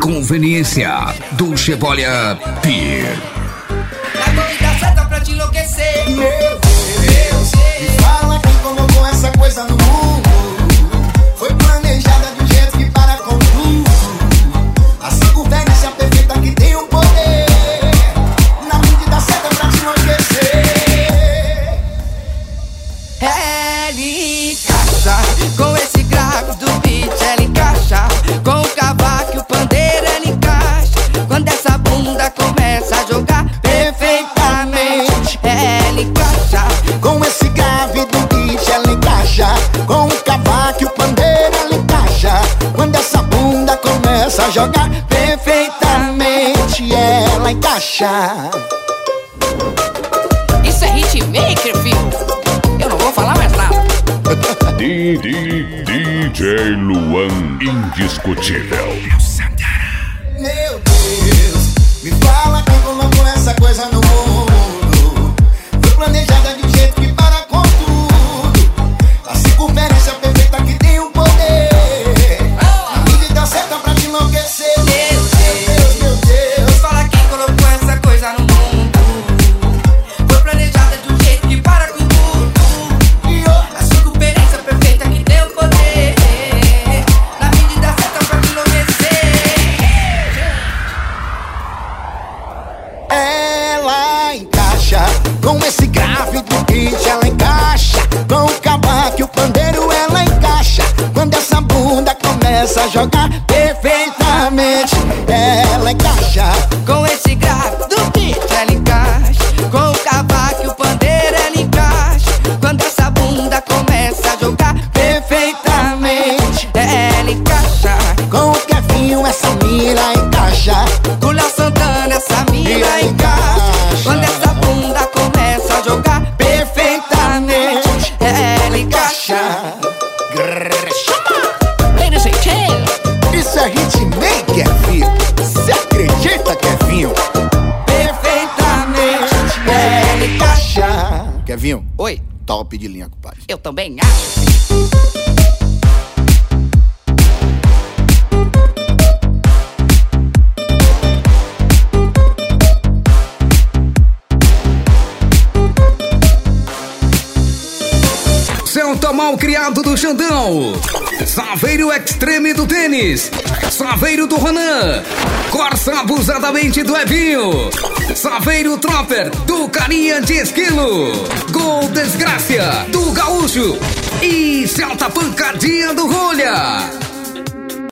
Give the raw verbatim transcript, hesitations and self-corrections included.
conveniência do Chebolha Pier. Na comida certa pra te enlouquecer. Meu Deus, me fala quem colocou essa coisa no mundo. Foi planejada de um jeito que para com tudo. A circunferência perfeita que tem um poder. Na medida certa pra te enlouquecer. Ela encaixa com esse grave do beat, ela encaixa com o cavaco e o pandeiro, ela encaixa quando essa bunda começa a jogar perfeitamente. Ela encaixa com esse grave do beat, ela encaixa com o cavaco e o pandeiro, ela encaixa quando essa bunda começa a jogar perfeitamente. Ela encaixa. Isso é hitmaker, filho. Eu não vou falar mais nada. D J Luan indiscutível. Meu Deus, me fala quem colocou essa coisa no mundo. Foi planejada de um jeito que para com tudo. A circunferência perfeita que tem o poder. A medida certa pra te enlouquecer. Meu Deus, meu Deus. me fala quem colocou essa coisa no mundo. Foi planejada de um jeito que para com tudo. A circunferência perfeita que tem o poder. Na medida certa pra te enlouquecer. Ela encaixa com esse grave do beat, ela encaixa com o cavaco e o pandeiro, ela encaixa quando essa bunda começa a jogar perfeitamente. Ela encaixa Com esse grave do beat, ela encaixa com o cavaco e o pandeiro, ela encaixa quando essa bunda começa a jogar perfeitamente. Ela encaixa com o Kevinho, essa mira encaixa. com o Léo Santana, essa mina encaixa quando essa bunda começa a jogar perfeitamente. Ela encaixa. Ladies and gentlemen, Isso é hitmaker, filho. Cê acredita, Kevinho? perfeitamente. Ela encaixa. Kevinho, Oi, top de linha, compadre. eu também acho. Celta mal criado do Xandão, Saveiro Extreme do tênis, Saveiro do Ronan, Corsa abusadamente do Evinho, Saveiro Trooper do Carinha de Esquilo, Gol Desgraça do Gaúcho e Celta Pancadinha do Rolha.